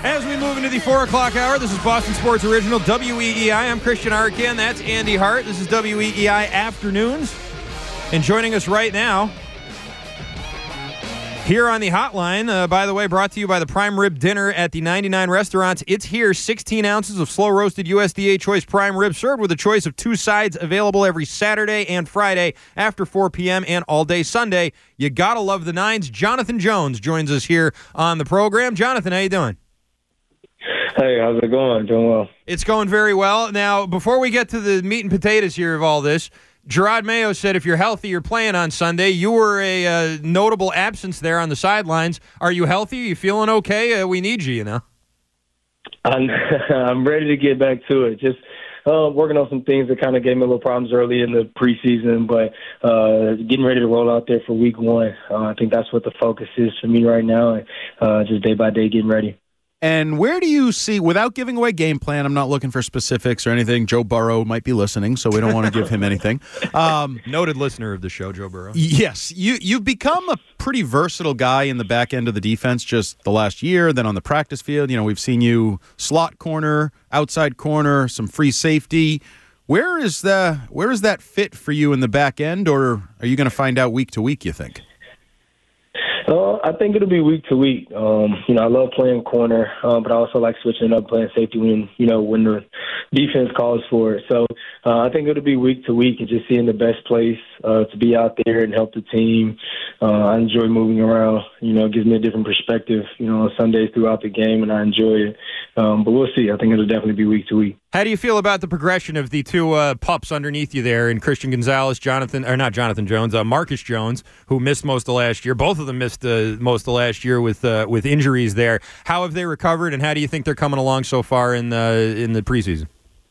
As we move into the 4 o'clock hour, this is Boston Sports Original, WEEI. I'm Christian Arkin. That's Andy Hart. This is WEEI Afternoons. And joining us right now, here on the hotline, by the way, brought to you by the Prime Rib Dinner at the 99 Restaurants. It's here, 16 ounces of slow-roasted USDA Choice Prime Rib, served with a choice of 2 sides, available every Saturday and Friday after 4 p.m. and all day Sunday. You gotta love the nines. Jonathan Jones joins us here on the program. Jonathan, how you doing? Hey, how's it going? Doing well. It's going very well. Now, before we get to the meat and potatoes here of all this, Gerard Mayo said if you're healthy, you're playing on Sunday. You were a notable absence there on the sidelines. Are you healthy? Are you feeling okay? We need you, you know. I'm ready to get back to it. Just working on some things that kind of gave me a little problems early in the preseason, but getting ready to roll out there for week 1. I think that's what the focus is for me right now, and just day by day getting ready. And where do you see, without giving away game plan, I'm not looking for specifics or anything. Joe Burrow might be listening, so we don't want to give him anything. Noted listener of the show, Joe Burrow. Yes, you've become a pretty versatile guy in the back end of the defense just the last year. Then on the practice field, you know, we've seen you slot corner, outside corner, some free safety. Where is that fit for you in the back end, or are you going to find out week to week, you think? I think it'll be week to week. I love playing corner, but I also like switching up, playing safety when the defense calls for it. So I think it'll be week to week and just seeing the best place to be out there and help the team. I enjoy moving around. It gives me a different perspective, on Sundays throughout the game, and I enjoy it. But we'll see. I think it'll definitely be week to week. How do you feel about the progression of the two pups underneath you there in Christian Gonzalez, Marcus Jones, who missed most of last year? Both of them missed most of last year with injuries there. How have they recovered, and how do you think they're coming along so far in the preseason?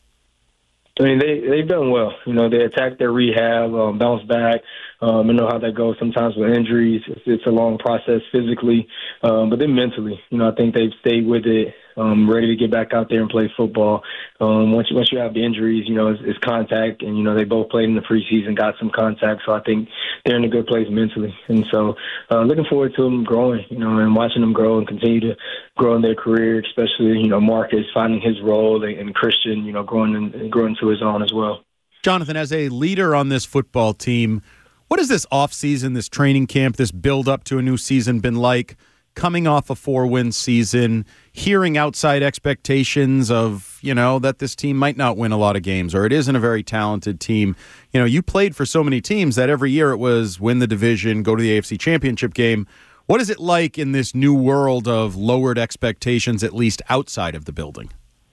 I mean, they've done well. They attacked their rehab, bounced back. I know how that goes sometimes with injuries. It's a long process physically, but then mentally, I think they've stayed with it, ready to get back out there and play football. Once you have the injuries, it's contact, and they both played in the preseason, got some contact, so I think they're in a good place mentally. And so, looking forward to them growing, and watching them grow and continue to grow in their career, especially Marcus finding his role and Christian, growing into his own as well. Jonathan, as a leader on this football team, what has this offseason, this training camp, this build-up to a new season been like? Coming off a 4-win season, hearing outside expectations of, that this team might not win a lot of games, or it isn't a very talented team. You played for so many teams that every year it was win the division, go to the AFC Championship game. What is it like in this new world of lowered expectations, at least outside of the building?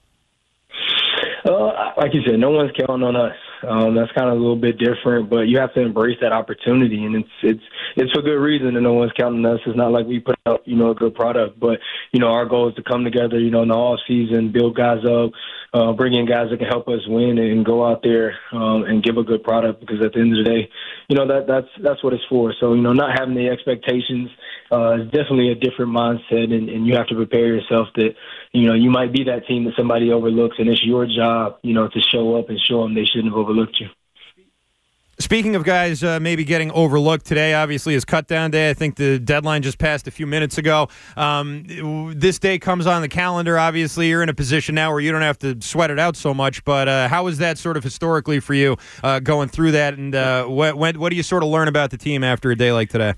Like you said, no one's counting on us. That's kind of a little bit different, but you have to embrace that opportunity, and it's for good reason that no one's counting on us. It's not like we put out, a good product, but, our goal is to come together, in the off season, build guys up, bring in guys that can help us win and go out there and give a good product, because at the end of the day, that's what it's for. So, not having the expectations is definitely a different mindset, and you have to prepare yourself that, you might be that team that somebody overlooks, and it's your job, to show up and show them they shouldn't have overlooked you. Speaking of guys maybe getting overlooked, today obviously is cut down day. I think the deadline just passed a few minutes ago. This day comes on the calendar. Obviously, you're in a position now where you don't have to sweat it out so much. But how is that sort of historically for you going through that? And what do you sort of learn about the team after a day like today?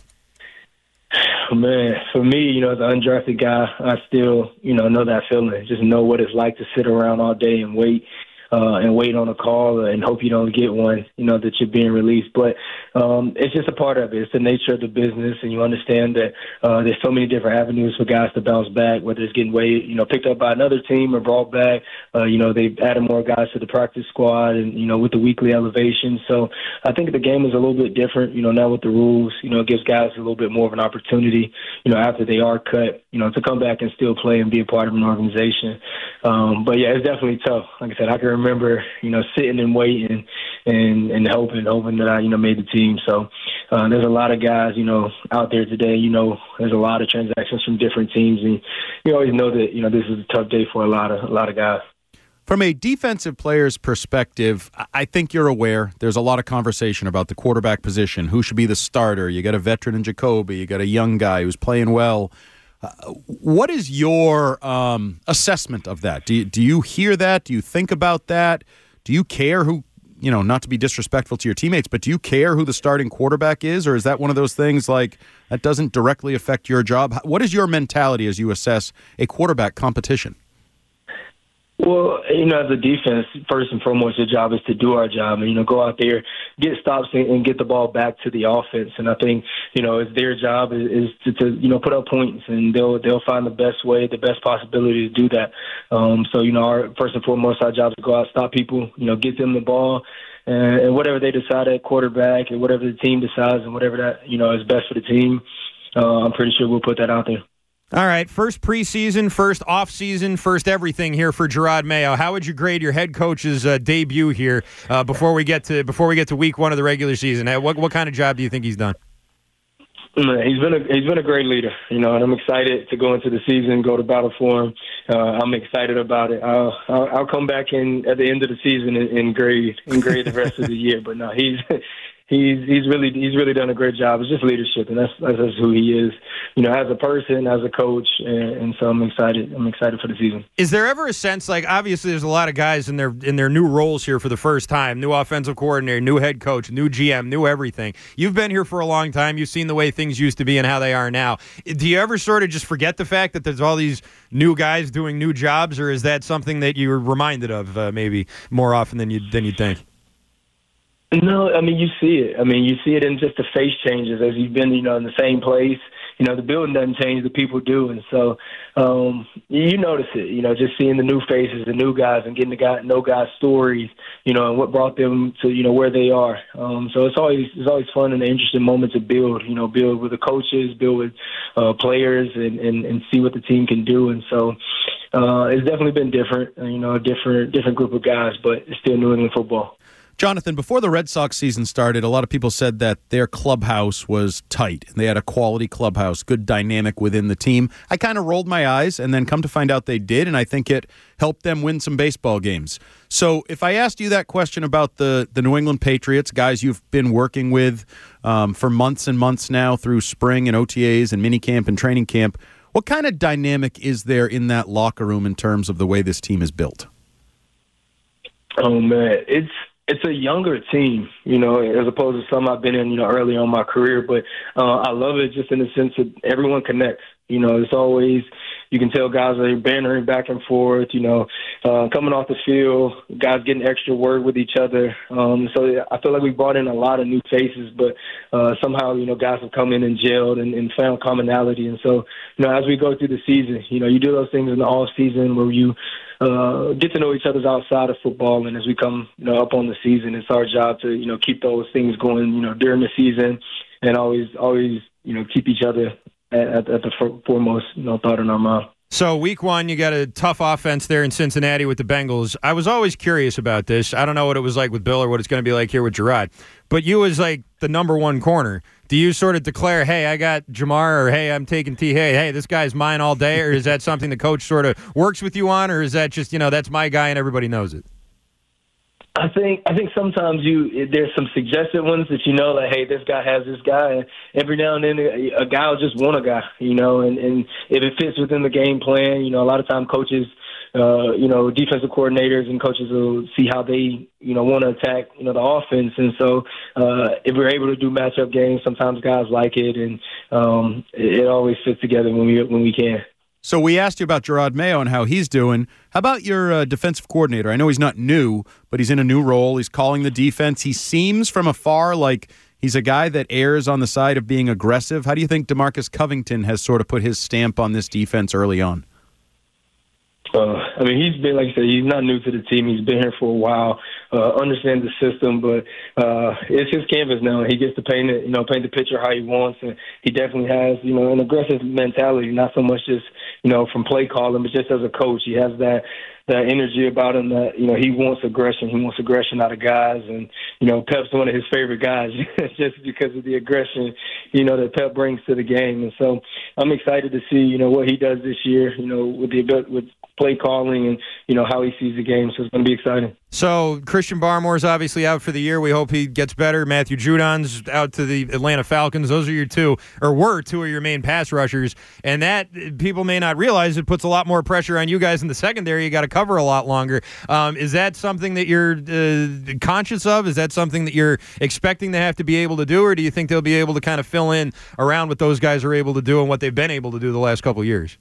Man, for me, as an undrafted guy, I still, know that feeling. Just know what it's like to sit around all day and wait on a call and hope you don't get one, that you're being released. But it's just a part of it. It's the nature of the business, and you understand that there's so many different avenues for guys to bounce back, whether it's getting picked up by another team or brought back. They've added more guys to the practice squad and, with the weekly elevation. So I think the game is a little bit different, now with the rules. It gives guys a little bit more of an opportunity, after they are cut, to come back and still play and be a part of an organization. But, yeah, it's definitely tough. Like I said, I can remember, sitting and waiting and hoping that I, made the team. So there's a lot of guys, out there today, there's a lot of transactions from different teams. And you always know that, this is a tough day for a lot of guys. From a defensive player's perspective, I think you're aware there's a lot of conversation about the quarterback position. Who should be the starter? You got a veteran in Jacoby. You got a young guy who's playing well. What is your assessment of that? Do you hear that? Do you think about that? Do you care who, not to be disrespectful to your teammates, but do you care who the starting quarterback is? Or is that one of those things like that doesn't directly affect your job? What is your mentality as you assess a quarterback competition? Well, as a defense, first and foremost, your job is to do our job and, go out there, get stops and get the ball back to the offense. And I think, it's their job is to put up points, and they'll find the best way, the best possibility to do that. Our first and foremost, our job is to go out, stop people, get them the ball. And whatever they decide at quarterback and whatever the team decides and whatever that, is best for the team, I'm pretty sure we'll put that out there. All right, first preseason, first off-season, first everything here for Jerod Mayo. How would you grade your head coach's debut here before we get to week one of the regular season? What kind of job do you think he's done? He's been a great leader, and I'm excited to go into the season, go to battle for him. I'm excited about it. I'll come back in at the end of the season and grade the rest of the year. But no, he's really done a great job. It's just leadership, and that's who he is, as a person, as a coach, and so I'm excited. I'm excited for the season. Is there ever a sense, like, obviously there's a lot of guys in their new roles here for the first time, new offensive coordinator, new head coach, new GM, new everything. You've been here for a long time. You've seen the way things used to be and how they are now. Do you ever sort of just forget the fact that there's all these new guys doing new jobs, or is that something that you're reminded of maybe more often than you'd think? No, you see it. You see it in just the face changes as you've been, in the same place. The building doesn't change, the people do. And so you notice it, just seeing the new faces, the new guys, and getting to know guys' stories, and what brought them to, where they are. So it's always fun and an interesting moment to build with the coaches, build with players, and see what the team can do. And so it's definitely been different, a different group of guys, but it's still New England football. Jonathan, before the Red Sox season started, a lot of people said that their clubhouse was tight. They had a quality clubhouse, good dynamic within the team. I kind of rolled my eyes and then come to find out they did, and I think it helped them win some baseball games. So if I asked you that question about the New England Patriots, guys you've been working with for months and months now through spring and OTAs and minicamp and training camp, what kind of dynamic is there in that locker room in terms of the way this team is built? Oh, man, it's a younger team, as opposed to some I've been in, early on in my career. But I love it just in the sense that everyone connects. It's always, you can tell guys are bantering back and forth, coming off the field, guys getting extra word with each other. So I feel like we brought in a lot of new faces, but somehow, guys have come in and gelled and found commonality. And so, as we go through the season, you do those things in the off season where you get to know each other outside of football. And as we come, up on the season, it's our job to, keep those things going, during the season, and always, keep each other at the foremost, thought in our mind. So week one, you got a tough offense there in Cincinnati with the Bengals. I was always curious about this. I don't know what it was like with Bill or what it's going to be like here with Jerod. But you as like the number one corner, do you sort of declare, hey, I got Jamar, or hey, I'm taking T. Hey, this guy's mine all day? Or is that something the coach sort of works with you on? Or is that just, that's my guy and everybody knows it? I think sometimes there's some suggested ones that like, hey, this guy has this guy, and every now and then a guy will just want a guy, and if it fits within the game plan, a lot of time coaches, defensive coordinators and coaches will see how they, want to attack, the offense, and so if we're able to do matchup games, sometimes guys like it, and it always fits together when we can. So we asked you about Jerod Mayo and how he's doing. How about your defensive coordinator? I know he's not new, but he's in a new role. He's calling the defense. He seems from afar like he's a guy that errs on the side of being aggressive. How do you think DeMarcus Covington has sort of put his stamp on this defense early on? He's been, like I said, he's not new to the team. He's been here for a while, understands the system, but it's his canvas now. He gets to paint the picture how he wants, and he definitely has, an aggressive mentality, not so much just, from play calling, but just as a coach. He has that that energy about him that, you know, he wants aggression. He wants aggression out of guys. And, you know, Pep's one of his favorite guys just because of the aggression, you know, that Pep brings to the game. And so I'm excited to see, you know, what he does this year, you know, with play calling and, you know, how he sees the game. So it's going to be exciting. So Christian Barmore's obviously out for the year. We hope he gets better. Matthew Judon's out to the Atlanta Falcons. Those are were two of your main pass rushers. And that, people may not realize, it puts a lot more pressure on you guys in the secondary. You got to cover a lot longer. Is that something that you're conscious of? Is that something that you're expecting to have to be able to do? Or do you think they'll be able to kind of fill in around what those guys are able to do and what they've been able to do the last couple of years?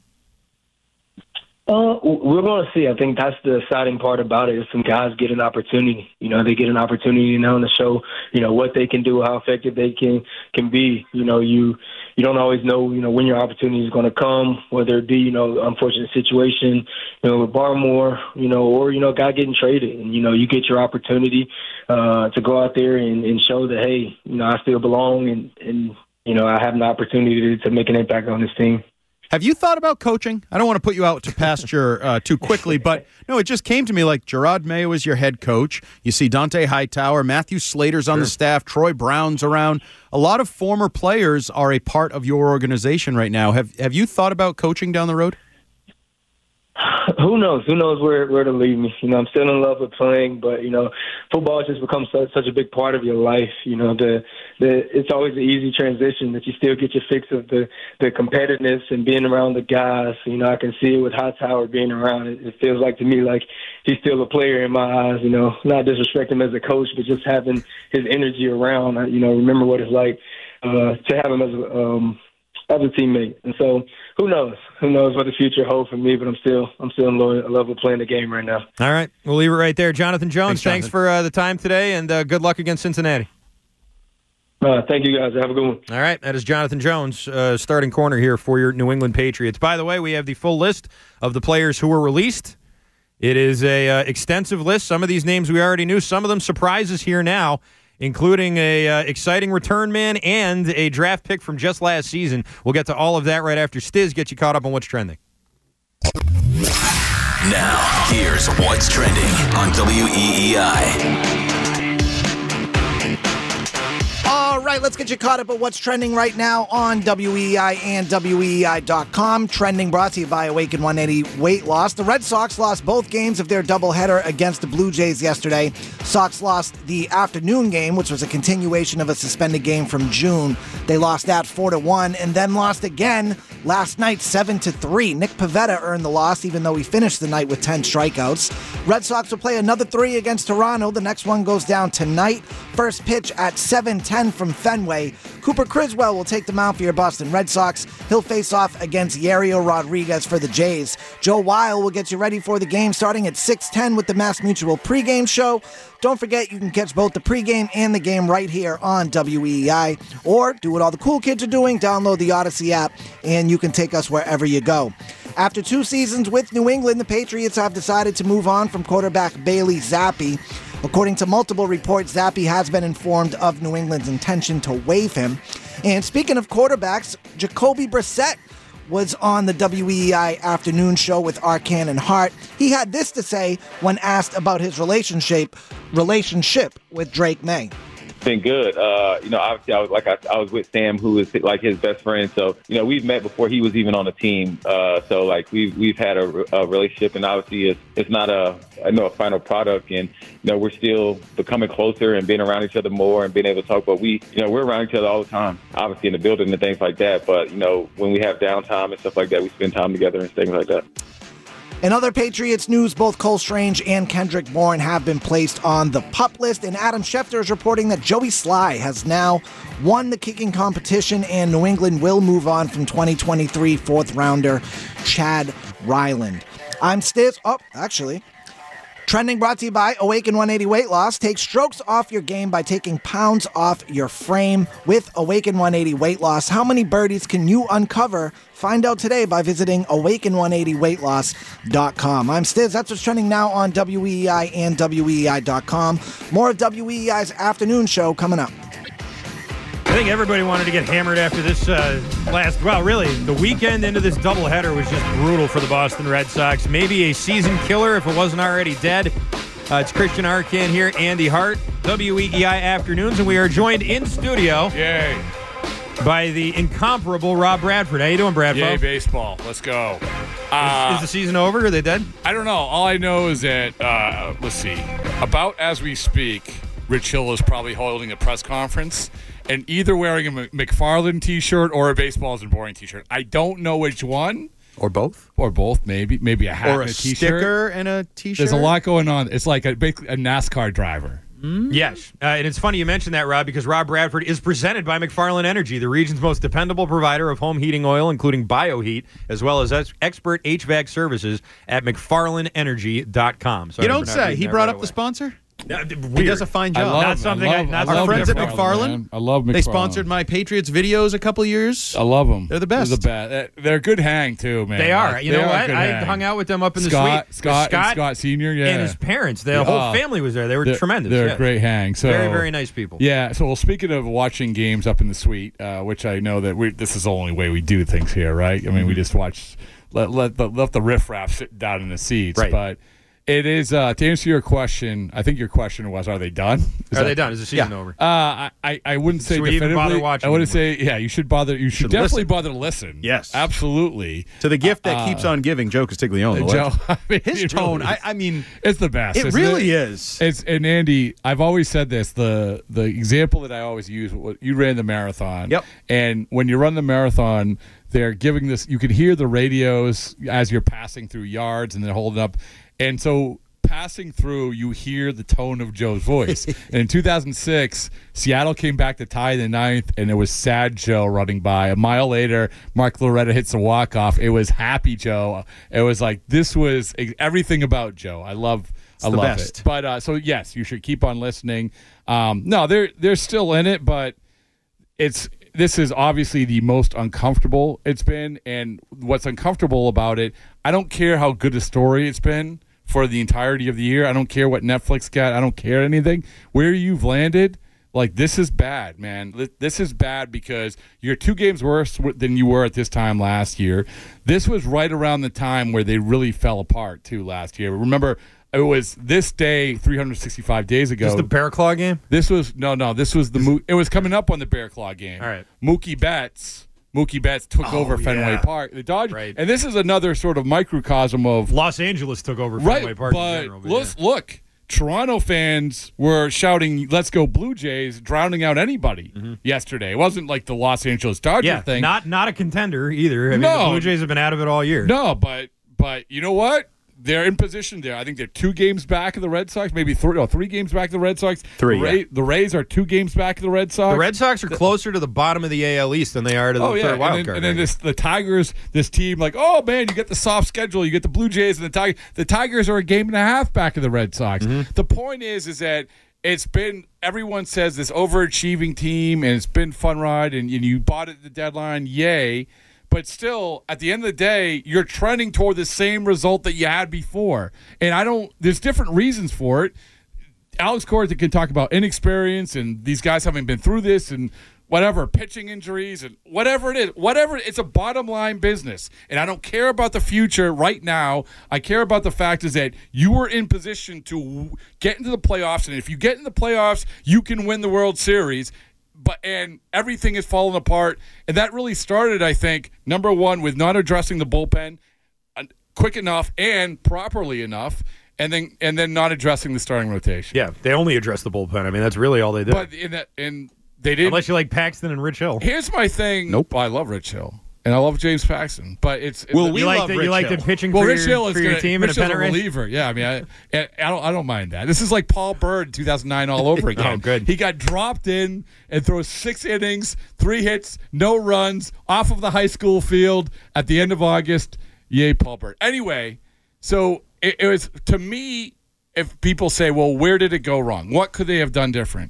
We're going to see. I think that's the exciting part about it is some guys get an opportunity. You know, they get an opportunity now to show, you know, what they can do, how effective they can be. You know, you don't always know, you know, when your opportunity is going to come, whether it be, you know, unfortunate situation, you know, with Barmore, you know, or, you know, a guy getting traded. And, you know, you get your opportunity to go out there and show that, hey, you know, I still belong and you know, I have an opportunity to make an impact on this team. Have you thought about coaching? I don't want to put you out to pasture too quickly, but no, it just came to me like Gerard Mayo is your head coach. You see Dante Hightower, Matthew Slater's on the staff, Troy Brown's around. A lot of former players are a part of your organization right now. Have you thought about coaching down the road? Who knows? Who knows where to lead me? You know, I'm still in love with playing, but, you know, football has just become such a big part of your life. You know, it's always an easy transition that you still get your fix of the competitiveness and being around the guys. You know, I can see it with Hightower being around. It feels like to me like he's still a player in my eyes, you know, not disrespect him as a coach, but just having his energy around. You know, remember what it's like to have him as a teammate. And so who knows? Who knows what the future holds for me, but I'm still in love with playing the game right now. All right. We'll leave it right there. Jonathan Jones, thanks for the time today, and good luck against Cincinnati. Thank you, guys. Have a good one. All right. That is Jonathan Jones, starting corner here for your New England Patriots. By the way, we have the full list of the players who were released. It is a extensive list. Some of these names we already knew. Some of them surprises here now, including a exciting return man and a draft pick from just last season. We'll get to all of that right after Stiz gets you caught up on what's trending. Now, here's what's trending on WEEI. All right, let's get you caught up at what's trending right now on WEEI and WEEI.com. Trending brought to you by Awaken 180 Weight Loss. The Red Sox lost both games of their doubleheader against the Blue Jays yesterday. Sox lost the afternoon game, which was a continuation of a suspended game from June. They lost that 4-1 and then lost again last night 7-3. Nick Pivetta earned the loss, even though he finished the night with 10 strikeouts. Red Sox will play another 3 against Toronto. The next one goes down tonight. First pitch at 7:10 from Fenway. Cooper Criswell will take the mound for your Boston Red Sox. He'll face off against Yario Rodriguez for the Jays. Joe Weil will get you ready for the game starting at 6:10 with the Mass Mutual pregame show. Don't forget, you can catch both the pregame and the game right here on WEEI. Or do what all the cool kids are doing, download the Odyssey app, and you can take us wherever you go. After 2 seasons with New England, the Patriots have decided to move on from quarterback Bailey Zappi. According to multiple reports, Zappi has been informed of New England's intention to waive him. And speaking of quarterbacks, Jacoby Brissett was on the WEEI afternoon show with Arcan and Hart. He had this to say when asked about his relationship with Drake May. Been good. You know, obviously I was with Sam, who is like his best friend. So, you know, we've met before he was even on the team. So like we've had a relationship, and obviously it's not a final product, and you know, we're still becoming closer and being around each other more and being able to talk. But we're around each other all the time, obviously in the building and things like that. But you know, when we have downtime and stuff like that, we spend time together and things like that. In other Patriots news, both Cole Strange and Kendrick Bourne have been placed on the PUP list, and Adam Schefter is reporting that Joey Sly has now won the kicking competition, and New England will move on from 2023 fourth-rounder Chad Ryland. I'm Stiz. Trending brought to you by Awaken 180 Weight Loss. Take strokes off your game by taking pounds off your frame with Awaken 180 Weight Loss. How many birdies can you uncover? Find out today by visiting awaken180weightloss.com. I'm Stiz. That's what's trending now on WEEI and WEEI.com. More of WEEI's afternoon show coming up. I think everybody wanted to get hammered after this really, the weekend into this doubleheader was just brutal for the Boston Red Sox. Maybe a season killer if it wasn't already dead. It's Christian Arcand here, Andy Hart, WEEI Afternoons, and we are joined in studio by the incomparable Rob Bradford. How you doing, Bradford? Yay, baseball. Let's go. Is the season over? Are they dead? I don't know. All I know is that, let's see, about as we speak, Rich Hill is probably holding a press conference and either wearing a McFarland T-shirt or a Baseballs and Boring T-shirt. I don't know which one. Or both. Or both, maybe a hat or and a T-shirt. Sticker and a T-shirt. There's a lot going on. It's like basically a NASCAR driver. Yes, and it's funny you mentioned that, Rob, because Rob Bradford is presented by McFarland Energy, the region's most dependable provider of home heating oil, including BioHeat, as well as expert HVAC services at McFarlandEnergy.com. You don't say. He brought up the sponsor? He does a fine job. Our friends at McFarland. I love McFarland. They sponsored my Patriots videos a couple years. I love them. They're the best. They're a good hang, too, man. They are. You know what? I hung out with them up in the suite. Scott Sr., and his parents. The whole family was there. They were tremendous. They're a great hang. So, very, very nice people. Yeah. So, speaking of watching games up in the suite, which I know that this is the only way we do things here, right? I mean, we just watch, let the riffraff sit down in the seats. Right. But it is, to answer your question, I think your question was, are they done? Are they done? Is the season over? I wouldn't say should we definitively. even bother watching I wouldn't say, you should bother. You should definitely bother to listen. Yes. Absolutely. To the gift that keeps on giving, Joe Castiglione. Joe, his tone, really I mean, it's the best. It really is. And Andy, I've always said this. The example that I always use, you ran the marathon. Yep. And when you run the marathon, they're giving this. You can hear the radios as you're passing through yards, and they're holding up. And so, passing through, you hear the tone of Joe's voice. And in 2006, Seattle came back to tie the ninth, and it was sad Joe running by. A mile later, Mark Loretta hits a walk-off. It was happy Joe. It was like, this was everything about Joe. I love it. But so, yes, you should keep on listening. No, they're still in it, but this is obviously the most uncomfortable it's been. And what's uncomfortable about it, I don't care how good a story it's been for the entirety of the year. I don't care what Netflix got. I don't care anything. Where you've landed, like, this is bad, man. This is bad because you're 2 games worse than you were at this time last year. This was right around the time where they really fell apart, too, last year. Remember, it was this day 365 days ago. Is this the Bear Claw game? This was it was coming up on the Bear Claw game. All right. Mookie Betts took over Fenway Park. The Dodgers, right. And this is another sort of microcosm of Los Angeles took over Fenway Park but in general. Look, Toronto fans were shouting, "Let's go Blue Jays," drowning out anybody yesterday. It wasn't like the Los Angeles Dodgers thing. Not a contender either. I mean, the Blue Jays have been out of it all year. No, but you know what? They're in position there. I think they're 2 games back of the Red Sox, maybe 3 games back of the Red Sox. 3. The Rays are 2 games back of the Red Sox. The Red Sox are closer to the bottom of the AL East than they are to the third wild card. And then the Tigers, this team, like, oh man, you get the soft schedule, you get the Blue Jays and the Tigers. The Tigers are a game and a half back of the Red Sox. The point is that it's been, everyone says this overachieving team, and it's been fun ride, and you bought it at the deadline, yay. But still, at the end of the day, you're trending toward the same result that you had before. And there's different reasons for it. Alex Cora can talk about inexperience and these guys having been through this and whatever, pitching injuries and whatever it is. It's a bottom line business. And I don't care about the future right now. I care about the fact is that you were in position to get into the playoffs. And if you get in the playoffs, you can win the World Series. And everything is falling apart. And that really started, I think, number one, with not addressing the bullpen quick enough and properly enough, and then not addressing the starting rotation. Yeah, they only addressed the bullpen. I mean, that's really all they did. But they did. Unless you like Paxton and Rich Hill. Here's my thing. Nope. I love Rich Hill. And I love James Paxton, but you like the pitching for your team in a pennant race? Reliever. Yeah, I mean, I don't mind that. This is like Paul Byrd in 2009 all over again. Oh, good. He got dropped in and throws 6 innings, 3 hits, no runs, off of the high school field at the end of August. Yay, Paul Byrd. Anyway, so it was, to me, if people say, well, where did it go wrong? What could they have done different?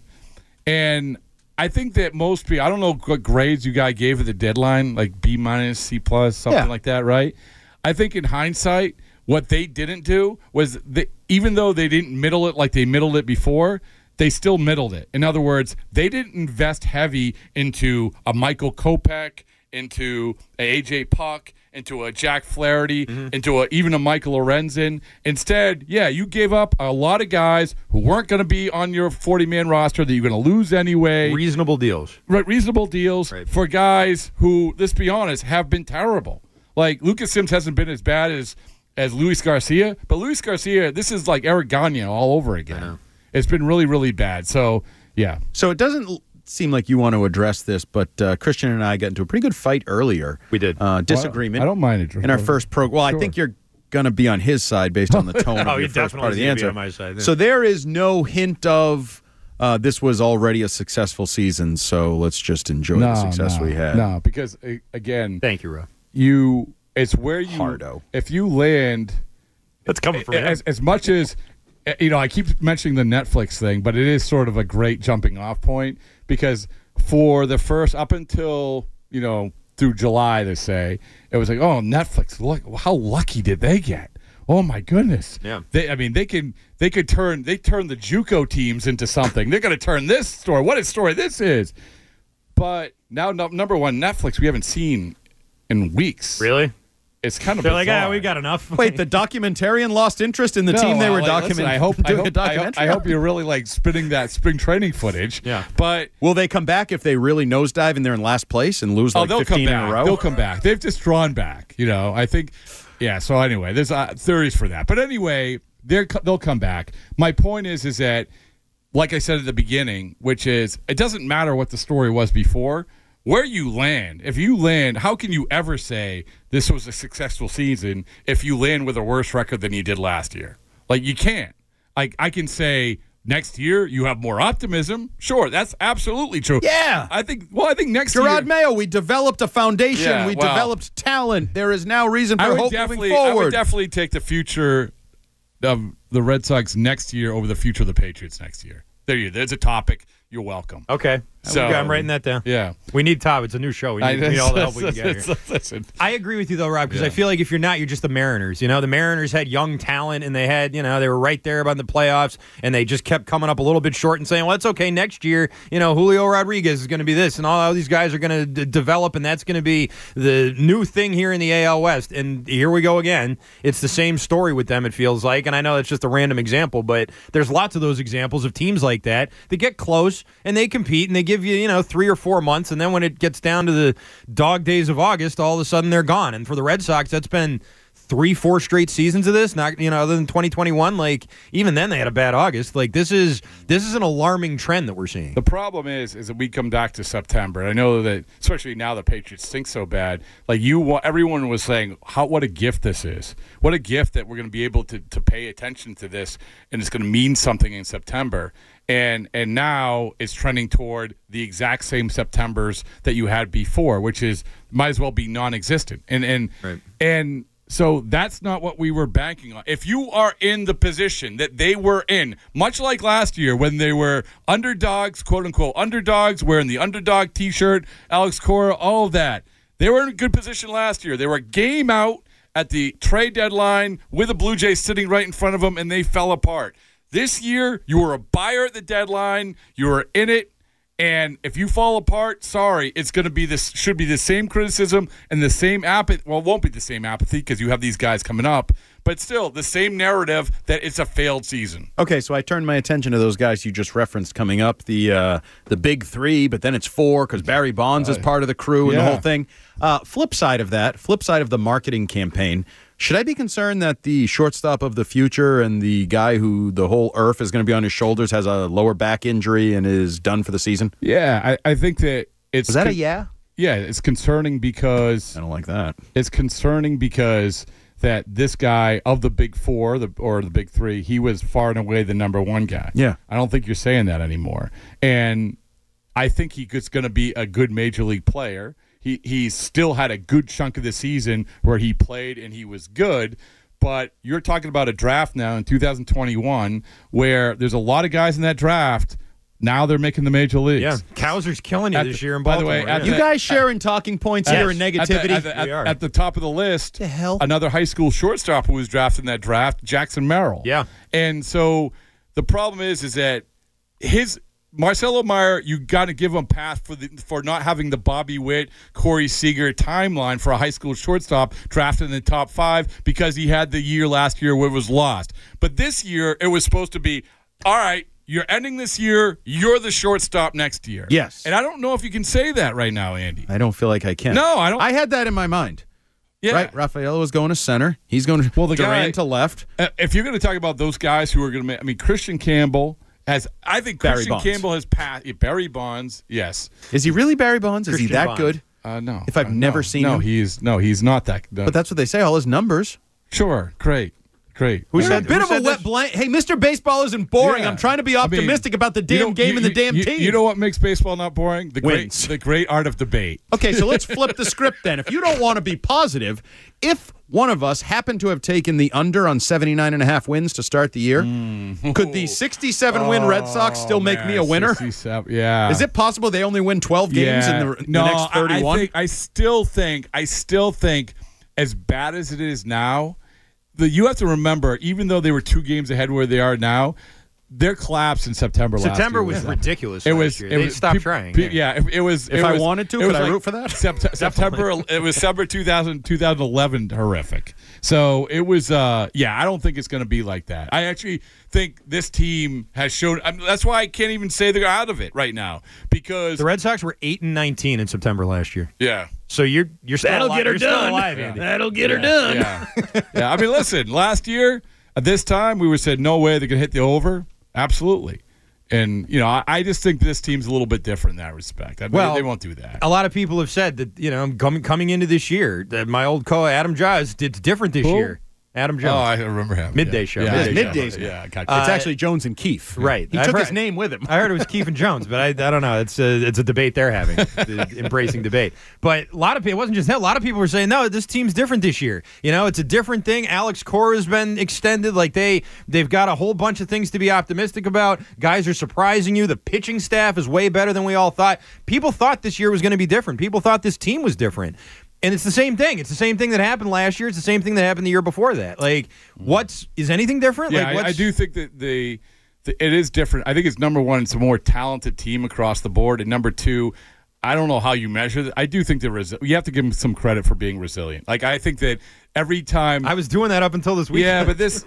And I think that most people, I don't know what grades you guys gave at the deadline, like B-, C+, something like that, right? I think in hindsight, what they didn't do was, even though they didn't middle it like they middled it before, they still middled it. In other words, they didn't invest heavy into a Michael Kopech, into a AJ Puck, into a Jack Flaherty, into even a Michael Lorenzen. Instead, you gave up a lot of guys who weren't going to be on your 40-man roster that you're going to lose anyway. Reasonable deals. Right, reasonable deals for guys who, let's be honest, have been terrible. Like, Lucas Sims hasn't been as bad as Luis Garcia, but Luis Garcia, this is like Eric Gagne all over again. It's been really, really bad. So, yeah. So it doesn't seem like you want to address this, but Christian and I got into a pretty good fight earlier. We did. Disagreement. I don't mind it. In our first program. Well, Sure. I think you're going to be on his side based on the tone of you're your first part of the definitely answer. on my side, yeah. So there is no hint of this was already a successful season, so let's just enjoy the success we had. No, because, again, Thank you, Rob. it's where you, Hardo. if you land, That's coming from him. as much as, I keep mentioning the Netflix thing, but it is sort of a great jumping off point because for the first, up until, through July, they say, it was like, oh, Netflix, look, how lucky did they get? Oh my goodness! Yeah, they could turn the JUCO teams into something. They're going to turn this story. What a story this is! But now, number one, Netflix we haven't seen in weeks. Really? It's kind of They're bizarre. like, we got enough. Wait, the documentarian lost interest in the team they were listen, I hope doing a documentary. I hope you're really like spinning that spring training footage. Yeah. But Will they come back if they really nosedive and they're in last place and lose like they'll 15 come in back. a row? They'll come back. They've just drawn back. I think. Yeah. So anyway, there's theories for that. But anyway, they'll come back. My point is that, like I said at the beginning, which is it doesn't matter what the story was before. Where you land, if you land, how can you ever say this was a successful season if you land with a worse record than you did last year? Like, you can't. I can say next year you have more optimism. Sure, that's absolutely true. Yeah. I think next Gerard year. Mayo, we developed a foundation. Yeah, we well, developed talent. There is now reason I for would hope definitely, moving forward. I would definitely take the future of the Red Sox next year over the future of the Patriots next year. There's a topic. You're welcome. Okay. So I'm writing that down. Yeah. We need Todd. It's a new show. We need all the help we can get here. Listen. I agree with you, though, Rob, because I feel like if you're not, you're just the Mariners. The Mariners had young talent, and they had, they were right there about the playoffs, and they just kept coming up a little bit short and saying, well, it's okay. Next year, Julio Rodriguez is going to be this, and all these guys are going to develop, and that's going to be the new thing here in the AL West. And here we go again. It's the same story with them, it feels like. And I know it's just a random example, but there's lots of those examples of teams like that get close, and they compete, and they give you, 3 or 4 months, and then when it gets down to the dog days of August, all of a sudden they're gone. And for the Red Sox, that's been 3-4 straight seasons of this, not other than 2021. Like, even then they had a bad August. Like, this is an alarming trend that we're seeing. The problem is that we come back to September. I know that, especially now the Patriots stink so bad. Like, everyone was saying, what a gift this is. What a gift that we're going to be able to pay attention to this, and it's going to mean something in September. And now it's trending toward the exact same Septembers that you had before, which is might as well be non-existent. And so that's not what we were banking on. If you are in the position that they were in, much like last year when they were underdogs, quote-unquote underdogs, wearing the underdog T-shirt, Alex Cora, all of that, they were in a good position last year. They were a game out at the trade deadline with the Blue Jays sitting right in front of them, and they fell apart. This year, you were a buyer at the deadline. You were in it. And if you fall apart, sorry, it's going to be should be the same criticism and the same apathy. Well, it won't be the same apathy because you have these guys coming up, but still the same narrative that it's a failed season. Okay, so I turned my attention to those guys you just referenced coming up, the big three, but then it's four because Barry Bonds is part of the crew and the whole thing. Flip side of the marketing campaign, should I be concerned that the shortstop of the future and the guy who the whole earth is going to be on his shoulders has a lower back injury and is done for the season? Yeah, I think that it's... Was that a yeah? Yeah, it's concerning because... I don't like that. It's concerning because that this guy of the big four or the big three, he was far and away the number one guy. Yeah. I don't think you're saying that anymore. And I think he's going to be a good major league player. He still had a good chunk of the season where he played and he was good, but you're talking about a draft now in 2021 where there's a lot of guys in that draft. Now they're making the major leagues. Yeah, Kowser's killing you this year in by the Baltimore. way, You guys sharing talking points here and negativity? At the top of the list, The hell? another high school shortstop who was drafted in that draft, Jackson Merrill. Yeah. And so the problem is that Marcelo Meyer, you got to give him a pass for not having the Bobby Witt, Corey Seager timeline for a high school shortstop drafted in the top 5 because he had the year last year where it was lost. But this year, it was supposed to be, all right, you're ending this year, you're the shortstop next year. Yes. And I don't know if you can say that right now, Andy. I don't feel like I can. No, I don't. I had that in my mind. Yeah. Right, Rafael was going to center. He's going to the Duran guy, to left. If you're going to talk about those guys who are going to make, I mean, Christian Campbell I think Barry Christian Bonds. Campbell has passed. Barry Bonds, yes. Is he really Barry Bonds? Is he Christian that Bonds. good? No. If I've never seen him. he's not that. No. But that's what they say. All his numbers. Sure, great. Who said a bit who of a said wet this? blanket? Hey, Mr. Baseball isn't boring. Yeah. I'm trying to be optimistic about the damn game and the damn team. You know what makes baseball not boring? Wins. The great art of debate. Okay, so let's flip the script then. If you don't want to be positive, if one of us happened to have taken the under on 79.5 wins to start the year, could the 67-win Red Sox still make me a winner? 67, yeah. Is it possible they only win 12 games in the next 31? I still think, as bad as it is now, you have to remember, even though they were 2 games ahead where they are now, their collapse in September last year. September was ridiculous. It last was. year. It They was stopped pe- trying. pe- Yeah, it was. If I wanted to, could I root for that? September. It was September 2011. Horrific. So it was. I don't think it's going to be like that. I actually think this team has shown. That's why I can't even say they're out of it right now because The Red Sox were 8-19 in September last year. yeah. So you're still That'll alive. get her You're still done. alive, Andy. That'll get her done. Yeah. I mean, listen. Last year at this time, we were said no way they could hit the over. Absolutely. And, I just think this team's a little bit different in that respect. They won't do that. A lot of people have said that, coming into this year, that my old Adam Jaws did different this Who? year. Adam Jones. Oh, I remember him. Midday show. Yeah, Midday show. Yeah, gotcha. It's actually Jones and Keefe. Right. He I've took heard- his name with him. I heard it was Keefe and Jones, but I don't know. It's a debate they're having, the embracing debate. But a lot of people, it wasn't just that. A lot of people were saying, no, this team's different this year. It's a different thing. Alex Cora has been extended. Like they've got a whole bunch of things to be optimistic about. Guys are surprising you. The pitching staff is way better than we all thought. People thought this year was going to be different. People thought this team was different. And it's the same thing. It's the same thing that happened last year. It's the same thing that happened the year before that. Like, is anything different? Yeah, like, I do think that it is different. I think it's number one, it's a more talented team across the board, and number two, I don't know how you measure that. I do think you have to give them some credit for being resilient. Like I think that every time I was doing that up until this week. Yeah, but this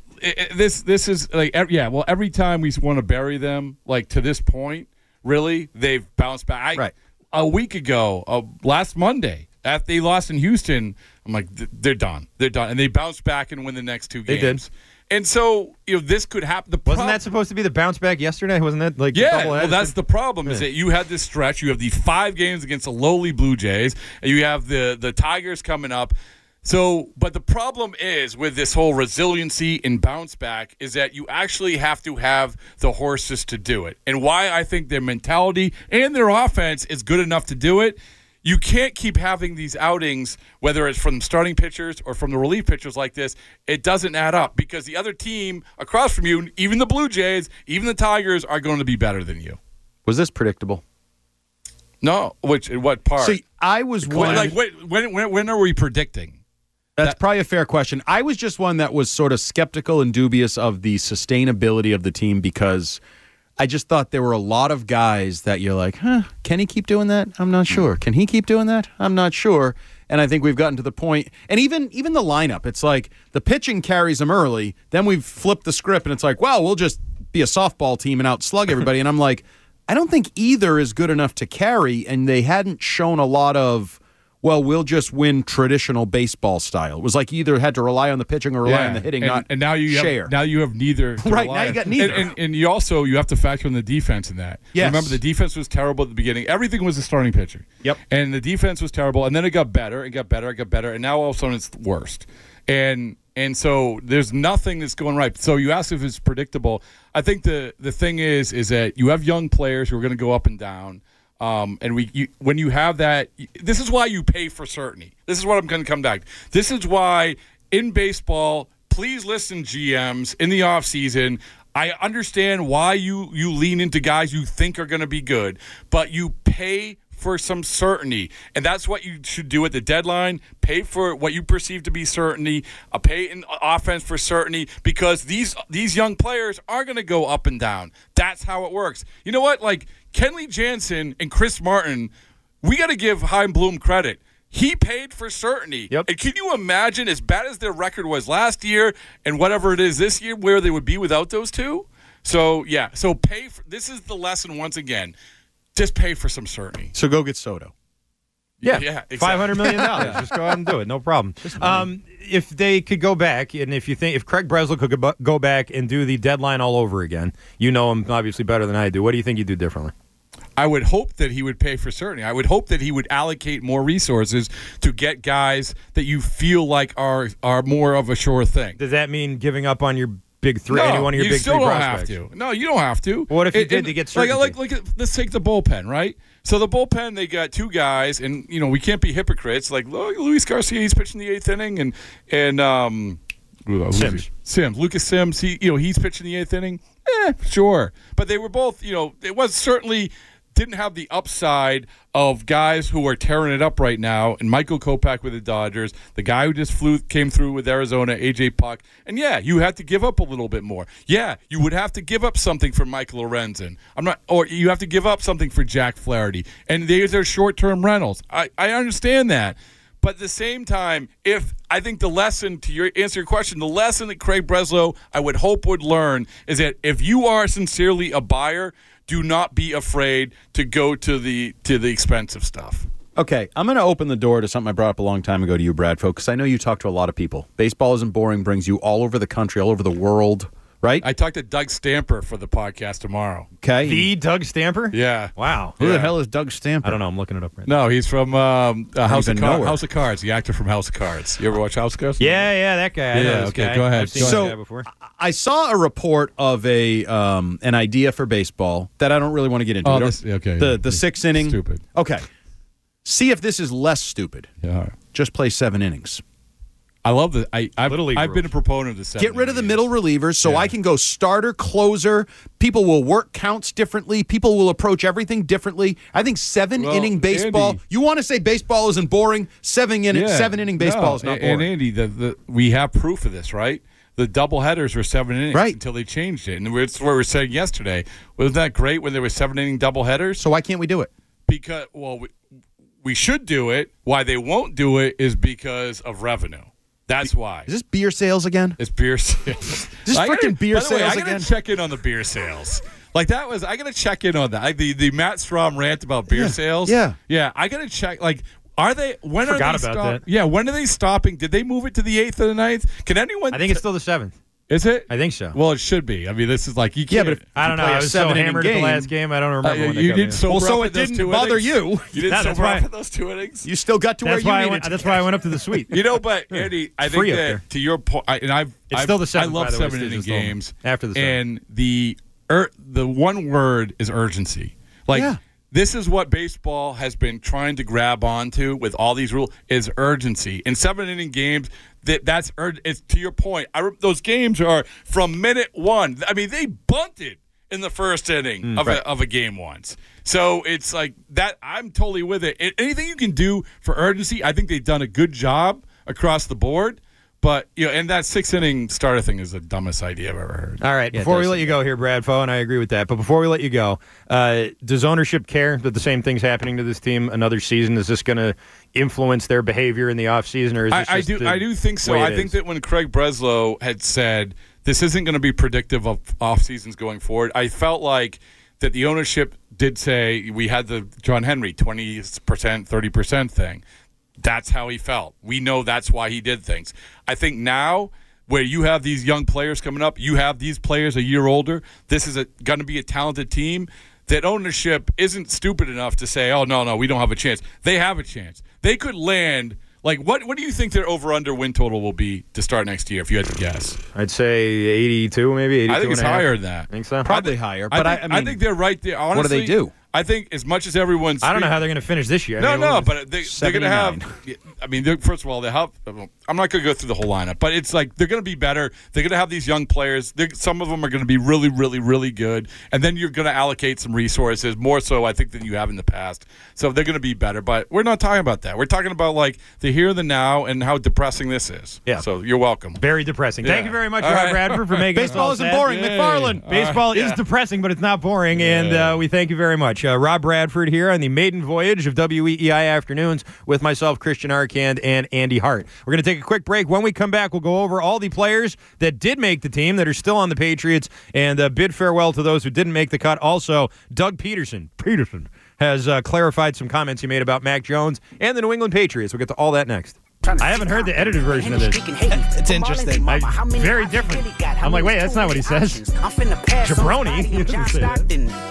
this is like every time we want to bury them like to this point, really they've bounced back. Right. A week ago, last Monday, after they lost in Houston, I'm like, they're done. They're done. And they bounced back and win the next 2 games. They did. And so, this could happen. Wasn't that supposed to be the bounce back yesterday? Wasn't that like yeah, double well, that's the problem is that you had this stretch. You have the 5 games against the lowly Blue Jays, and you have the Tigers coming up. So, but the problem is with this whole resiliency and bounce back is that you actually have to have the horses to do it. And why I think their mentality and their offense is good enough to do it. You can't keep having these outings, whether it's from starting pitchers or from the relief pitchers like this. It doesn't add up because the other team across from you, even the Blue Jays, even the Tigers, are going to be better than you. Was this predictable? No, what part? See, I was one. When are we predicting? That's probably a fair question. I was just one that was sort of skeptical and dubious of the sustainability of the team because I just thought there were a lot of guys that you're like, can he keep doing that? I'm not sure. Can he keep doing that? I'm not sure. And I think we've gotten to the point, and even the lineup, it's like the pitching carries them early, then we've flipped the script, and it's like, well, we'll just be a softball team and outslug everybody. And I'm like, I don't think either is good enough to carry, and they hadn't shown a lot of, well, we'll just win traditional baseball style. It was like you either had to rely on the pitching or rely on the hitting, and now you share. Now you have neither. Right, now you got neither. And you also have to factor in the defense in that. Yes. Remember, the defense was terrible at the beginning. Everything was the starting pitcher. Yep. And the defense was terrible, and then it got better, and got better, and now all of a sudden it's the worst. And so there's nothing that's going right. So you asked if it's predictable. I think the thing is that you have young players who are going to go up and down. And when you have that, this is why you pay for certainty. This is what I'm going to come back to. This is why in baseball, please listen, GMs, in the offseason, I understand why you lean into guys you think are going to be good, but you pay for some certainty. And that's what you should do at the deadline. Pay for what you perceive to be certainty, pay in offense for certainty, because these young players are going to go up and down. That's how it works. You know what? Like Kenley Jansen and Chris Martin, we got to give Chaim Bloom credit. He paid for certainty. Yep. And can you imagine, as bad as their record was last year and whatever it is this year, where they would be without those two? So, yeah. So pay for – this is the lesson once again. Just pay for some certainty. So go get Soto. Yeah, exactly. $500 million. Just go out and do it. No problem. If they could go back, and if Craig Breslow could go back and do the deadline all over again, you know him obviously better than I do. What do you think you'd do differently? I would hope that he would pay for certainty. I would hope that he would allocate more resources to get guys that you feel like are more of a sure thing. Does that mean giving up on your big three? No, any one of your you big still three don't prospects? have to. No, you don't have to. What if you did to get certainty? Let's take the bullpen, right? So the bullpen, they got two guys, and we can't be hypocrites. Like Luis Garcia, he's pitching the 8th inning, and Lucas Sims, he's pitching the 8th inning. Sure, but they were both. It was certainly didn't have the upside of guys who are tearing it up right now, and Michael Kopech with the Dodgers, the guy who just came through with Arizona, AJ Puck, and you had to give up a little bit more. Yeah, you would have to give up something for Michael Lorenzen. Or you have to give up something for Jack Flaherty, and these are short-term rentals. I understand that. But at the same time, I think the lesson to answer your question, the lesson that Craig Breslow, I would hope would learn is that if you are sincerely a buyer, do not be afraid to go to the expensive stuff. Okay, I'm going to open the door to something I brought up a long time ago to you, Bradfo, because I know you talk to a lot of people. Baseball Isn't Boring brings you all over the country, all over the world, right? I talked to Doug Stamper for the podcast tomorrow. Okay. The Doug Stamper? Yeah. Wow. Who the hell is Doug Stamper? I don't know. I'm looking it up right now. No, he's from House of her. Cards, the actor from House of Cards. You ever watch House of Cards? Yeah, that guy. I know this okay, guy. go ahead. I've seen So- that guy before. I saw a report of an idea for baseball that I don't really want to get into. Oh, We don't- okay. The yeah. 6th inning. Stupid. Okay. See if this is less stupid. Yeah. All right. Just play 7 innings. I love the. I've Little League been a proponent of the 7. Get rid of the middle relievers so Yeah. I can go starter, closer. People will work counts differently. People will approach everything differently. I think 7-inning baseball. Andy- You want to say baseball isn't boring? 7-inning baseball is not boring. And Andy, we have proof of this, right? The doubleheaders were 7 innings Right. until they changed it, and that's what we were saying yesterday. Wasn't that great when there were 7-inning doubleheaders? So why can't we do it? Because we should do it. Why they won't do it is because of revenue. That's why. Is this beer sales again? It's beer sales. Is this freaking beer by the way, sales I gotta again? check in on the beer sales. I gotta check in on that. The Matt Strom rant about beer sales. yeah. I gotta check. Are they? When Forgot are they about that. Yeah, when are they stopping? Did they move it to the 8th or the 9th? Can anyone? I think it's still the 7th. Is it? I think so. Well, it should be. I mean, this is like you Yeah, can't. but I don't know. play a I was so 7-inning hammered at the game. last game. I don't remember when they you got didn't in. sober Well, so up it in those didn't 2 bother innings? you. You didn't That's sober why- up in those 2 innings. You still got to That's where why you needed to. that's why I went up to the suite. But Andy, I free think up that there. to your point, It's still the 7th, I love by the way, 7-inning Steve just told me. games After the 7th. and the one word is urgency. Yeah. This is what baseball has been trying to grab onto with all these rules is urgency. In 7-inning games, that's it's to your point. Those games are from minute 1. I mean, they bunted in the first inning of a game once. So it's like that. I'm totally with it. Anything you can do for urgency, I think they've done a good job across the board. But and that 6-inning starter thing is the dumbest idea I've ever heard. All right, before we let you go here, Bradfo, and I agree with that, but before we let you go, does ownership care that the same thing's happening to this team another season? Is this going to influence their behavior in the offseason, or is this I just do think so. way it I think is? that when Craig Breslow had said this isn't going to be predictive of off seasons going forward, I felt like that the ownership did say we had the John Henry 20%, 30% thing. That's how he felt. We know that's why he did things. I think now where you have these young players coming up, you have these players a year older, this is going to be a talented team, that ownership isn't stupid enough to say, oh, no, we don't have a chance. They have a chance. They could land. What do you think their over-under win total will be to start next year, if you had to guess? I'd say 82, maybe 82 I think it's and a half. higher than that. Think so? Probably higher. But I think they're right there. Honestly, what do they do? I think as much as everyone's... I don't know how they're going to finish this year. But they're going to have... I mean, first of all, they have... I'm not going to go through the whole lineup, but it's like they're going to be better. They're going to have these young players. Some of them are going to be really, really, really good. And then you're going to allocate some resources, more so, I think, than you have in the past. So they're going to be better. But we're not talking about that. We're talking about, like, the here and the now and how depressing this is. Yeah. So you're welcome. Very depressing. Yeah. Thank you very much, Rob Bradford, for making Baseball us all isn't sad. boring, McFarland. Baseball is depressing, but it's not boring, and we thank you very much. Rob Bradford here on the maiden voyage of WEEI Afternoons with myself, Christian Arcand, and Andy Hart. We're going to take a quick break. When we come back, we'll go over all the players that did make the team, that are still on the Patriots, and bid farewell to those who didn't make the cut. Also, Doug Peterson has clarified some comments he made about Mac Jones and the New England Patriots. We'll get to all that next. I haven't heard the edited version of this. It's interesting. Very different. I'm like, wait, that's not what he says. Jabroni. He doesn't say that.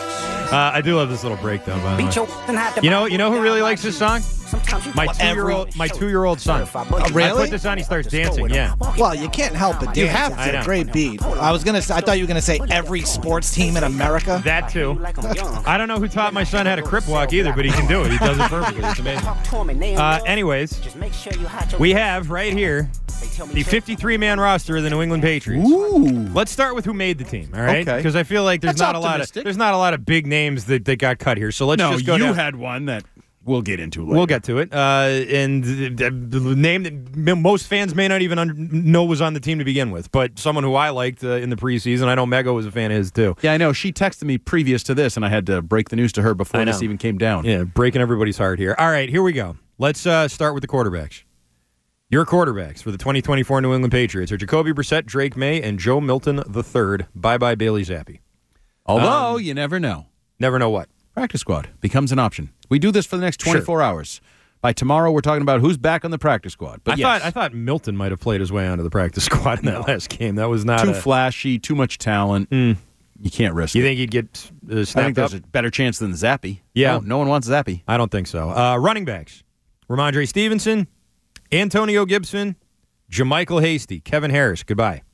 I do love this little break, though, by the way. You know who really likes this song? My 2-year-old son. Really? I put this on, he starts dancing, yeah. Well, you can't help but dance. It's a great beat. I thought you were gonna say every sports team in America. That, too. I don't know who taught my son how to crip walk either, but he can do it. He does it perfectly. It's amazing. Anyways, we have right here the 53-man roster of the New England Patriots. Ooh. Let's start with who made the team, all right? Okay. Because I feel like there's not a lot of big names that got cut here. So let's just go down. You had one that we'll get into later. We'll get to it. And the name that most fans may not even know was on the team to begin with, but someone who I liked in the preseason. I know Mego was a fan of his, too. Yeah, I know. She texted me previous to this, and I had to break the news to her before this even came down. Yeah, breaking everybody's heart here. All right, here we go. Let's start with the quarterbacks. Your quarterbacks for the 2024 New England Patriots are Jacoby Brissett, Drake May, and Joe Milton III. Bye-bye, Bailey Zappi. Although, you never know. Never know what. Practice squad becomes an option. We do this for the next 24 hours. By tomorrow, we're talking about who's back on the practice squad. But I thought Milton might have played his way onto the practice squad in that last game. That was not too flashy, too much talent. You can't risk it. You think he'd get snapped I think there's up? a better chance than Zappi. Yeah. No one wants Zappi. I don't think so. Running backs. Ramondre Stevenson, Antonio Gibson, Jermichael Hasty, Kevin Harris. Goodbye.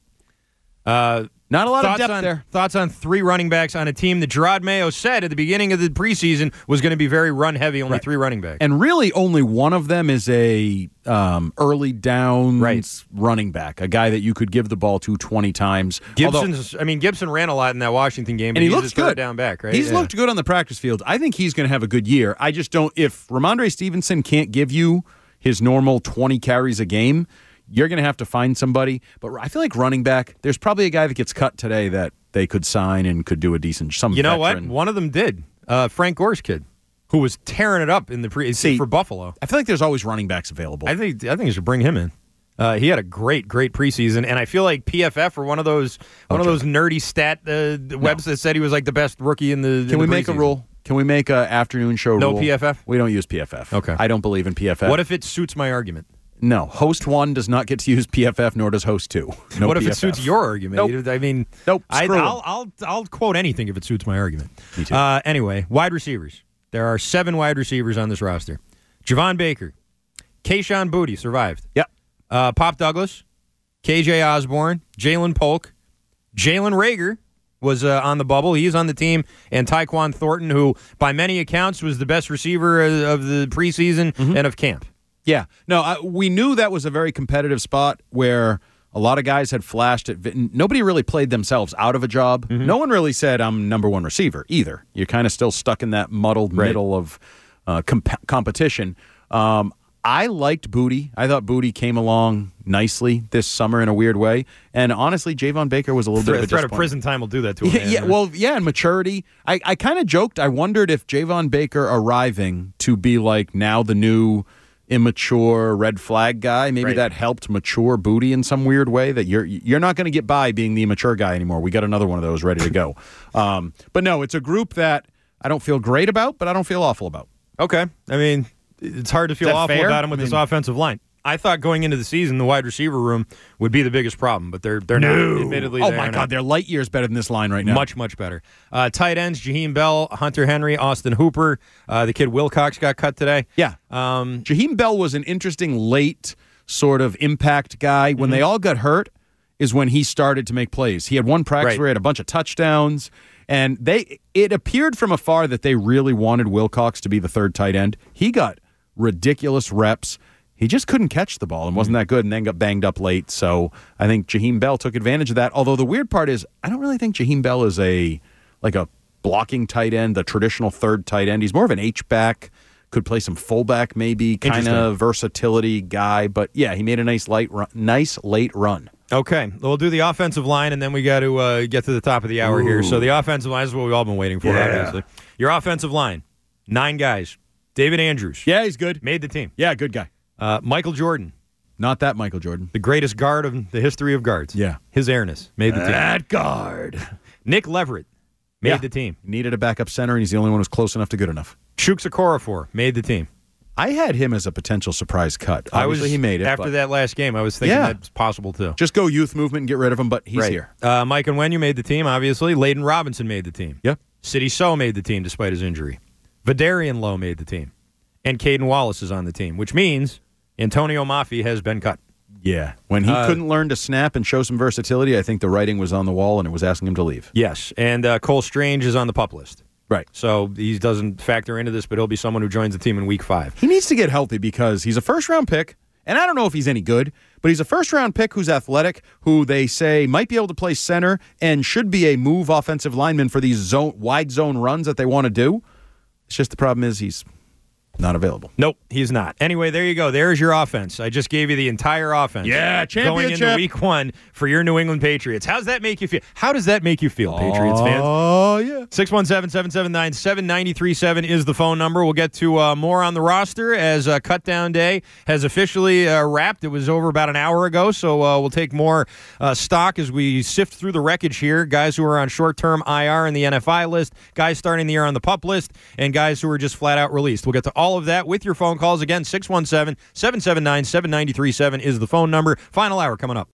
Not a lot of depth there. Thoughts on 3 running backs on a team that Gerard Mayo said at the beginning of the preseason was going to be very run-heavy, only 3 running backs. And really only one of them is a early downs running back, a guy that you could give the ball to 20 times. Gibson ran a lot in that Washington game, but and he he's looks a good. down back, right? He's looked good on the practice field. I think he's going to have a good year. I just don't – if Ramondre Stevenson can't give you his normal 20 carries a game – you're going to have to find somebody. But I feel like running back, there's probably a guy that gets cut today that they could sign and could do a decent You know veteran. what? One of them did. Frank Gore's kid, who was tearing it up in the for Buffalo. I feel like there's always running backs available. I think you should bring him in. He had a great preseason, and I feel like PFF or one of those nerdy stat webs that said he was like the best rookie in the. Can we make a rule? Can we make an afternoon show rule? No PFF? We don't use PFF. Okay. I don't believe in PFF. What if it suits my argument? No, host 1 does not get to use PFF, nor does host 2. No what if PFF. it suits your argument? Nope. I mean, nope. I'll quote anything if it suits my argument. Me too. Anyway, wide receivers. There are 7 wide receivers on this roster. Javon Baker, Kayshon Boutte survived. Yep. Pop Douglas, KJ Osborne, Jalen Polk, Jalen Reagor was on the bubble. He's on the team, and Tyquan Thornton, who by many accounts was the best receiver of the preseason and of camp. Yeah. No, we knew that was a very competitive spot where a lot of guys had flashed at nobody really played themselves out of a job. No one really said, I'm number 1 receiver either. You're kind of still stuck in that muddled middle of competition. I liked Boutte. I thought Boutte came along nicely this summer in a weird way. And honestly, Javon Baker was a little bit of a threat disappointment. of prison time will do that to him. And maturity. I kind of joked. I wondered if Javon Baker arriving to be like now the new immature red flag guy, maybe that helped mature Boutte in some weird way, that you're not going to get by being the immature guy anymore. We got another one of those ready to go. But no, it's a group that I don't feel great about, but I don't feel awful about. Okay. I mean, it's hard to feel awful about him with this offensive line. I thought going into the season, the wide receiver room would be the biggest problem, but they're not. Admittedly, oh my God, they're light years better than this line right now. Much better. Tight ends: Jaheim Bell, Hunter Henry, Austin Hooper. The kid Wilcox got cut today. Yeah. Jaheim Bell was an interesting late sort of impact guy. When they all got hurt, is when he started to make plays. He had one practice Right. where he had a bunch of touchdowns, and it appeared from afar that they really wanted Wilcox to be the third tight end. He got ridiculous reps. He just couldn't catch the ball and wasn't that good, and then got banged up late. So I think Jaheim Bell took advantage of that. Although the weird part is, I don't really think Jaheim Bell is a blocking tight end, the traditional third tight end. He's more of an H-back, could play some fullback maybe, kind of versatility guy. But yeah, he made a nice late run. Okay, we'll do the offensive line, and then we got to get to the top of the hour here. So the offensive line is what we've all been waiting for, obviously. Your offensive line, 9 guys. David Andrews. Yeah, he's good. Made the team. Yeah, good guy. Michael Jordan. Not that Michael Jordan. The greatest guard of the history of guards. Yeah. His airness made the team. That guard. Nick Leverett made the team. Needed a backup center, and he's the only one who's close enough to good enough. Chuks Okorafor made the team. I had him as a potential surprise cut. Obviously, he made it. After but that last game, I was thinking that's possible too. just go youth movement and get rid of him, but he's here. Mike Onwenu made the team, obviously. Layden Robinson made the team. Yep. Sidney So made the team despite his injury. Vidarian Lowe made the team. And Caden Wallace is on the team, which means Antonio Mafi has been cut. Yeah. When he couldn't learn to snap and show some versatility, I think the writing was on the wall and it was asking him to leave. Yes, and Cole Strange is on the PUP list. Right. So he doesn't factor into this, but he'll be someone who joins the team in week 5. He needs to get healthy because he's a first-round pick, and I don't know if he's any good, but he's a first-round pick who's athletic, who they say might be able to play center and should be a move offensive lineman for these wide zone runs that they want to do. It's just the problem is he's not available. Nope, he's not. Anyway, there you go. There's your offense. I just gave you the entire offense. Yeah, championship. Going into week 1 for your New England Patriots. How does that make you feel? How does that make you feel, Patriots fans? Oh, yeah. 617-779-7937 is the phone number. We'll get to more on the roster as Cutdown Day has officially wrapped. It was over about an hour ago, so we'll take more stock as we sift through the wreckage here. Guys who are on short-term IR in the NFI list, guys starting the year on the PUP list, and guys who are just flat-out released. We'll get to all of that with your phone calls. Again, 617-779-7937 is the phone number. Final hour coming up.